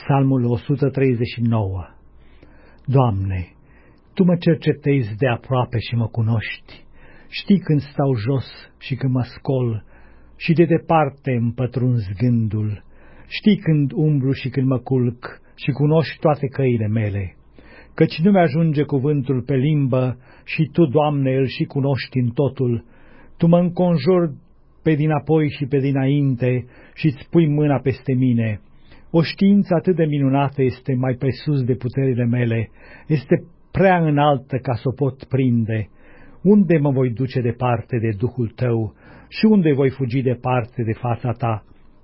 Psalmul 139. Doamne, Tu mă cercetezi de aproape și mă cunoști. Știi când stau jos și când mă scol, și de departe îmi pătrunzi gândul. Știi când umblu și când mă culc, și cunoști toate căile mele. Căci nu mi-ajunge cuvântul pe limbă, și Tu, Doamne, îl și cunoști în totul. Tu mă înconjuri pe dinapoi și pe dinainte și-ți pui mâna peste mine. O știință atât de minunată este mai presus de puterile mele, este prea înaltă ca să o pot prinde. Unde mă voi duce departe de Duhul Tău și unde voi fugi departe de fața Ta?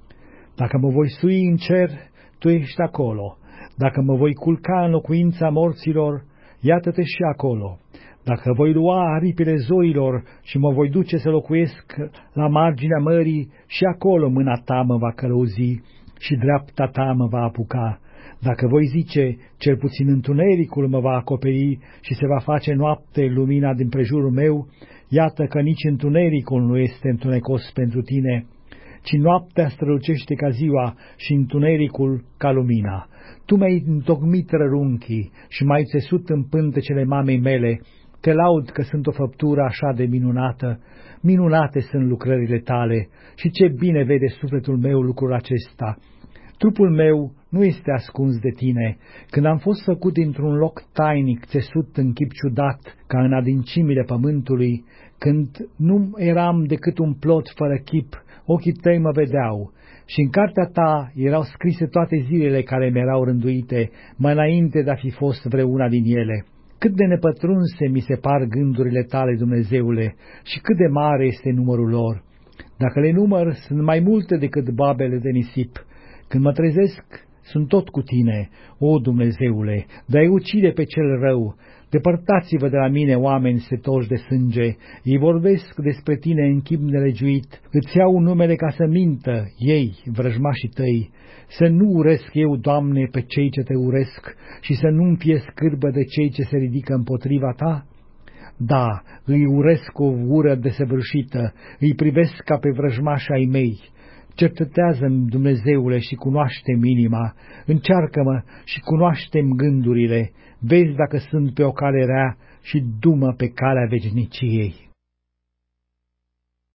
Dacă mă voi sui în cer, Tu ești acolo. Dacă mă voi culca în locuința morților, iată-te și acolo. Dacă voi lua aripile zoilor și mă voi duce să locuiesc la marginea mării, și acolo mâna Ta mă va călăuzi și dreapta Ta mă va apuca. Dacă voi zice, cel puțin întunericul mă va acoperi și se va face noapte lumina din prejurul meu, iată că nici întunericul nu este întunecos pentru Tine, ci noaptea strălucește ca ziua și întunericul ca lumina. Tu mi-ai întocmit rărunchii și m-ai țesut în pântecele mamei mele. Te laud că sunt o făptură așa de minunată. Minunate sunt lucrările Tale și ce bine vede sufletul meu lucrul acesta. Trupul meu nu este ascuns de Tine. Când am fost făcut dintr-un loc tainic, țesut în chip ciudat, ca în adâncimile pământului, când nu eram decât un plot fără chip, ochii Tăi mă vedeau, și în cartea Ta erau scrise toate zilele care mi-erau rânduite, mai înainte de a fi fost vreuna din ele. Cât de nepătrunse mi se par gândurile Tale, Dumnezeule, și cât de mare este numărul lor. Dacă le număr, sunt mai multe decât babele de nisip. Când mă trezesc, sunt tot cu Tine, o Dumnezeule, de-ai ucide pe cel rău. Depărtați-vă de la mine, oameni setoși de sânge, ei vorbesc despre Tine în chip nelegiuit, îți iau numele ca să mintă, ei, vrăjmașii Tăi. Să nu urăsc eu, Doamne, pe cei ce Te urăsc și să nu-mi fie scârbă de cei ce se ridică împotriva Ta? Da, îi urăsc cu o ură desăvârșită, îi privesc ca pe vrăjmași ai mei. Cercetează-mi, Dumnezeule, și cunoaște-mi inima, încearcă-mă și cunoaște-mi gândurile, vezi dacă sunt pe o cale rea și du-mă pe calea veciniciei.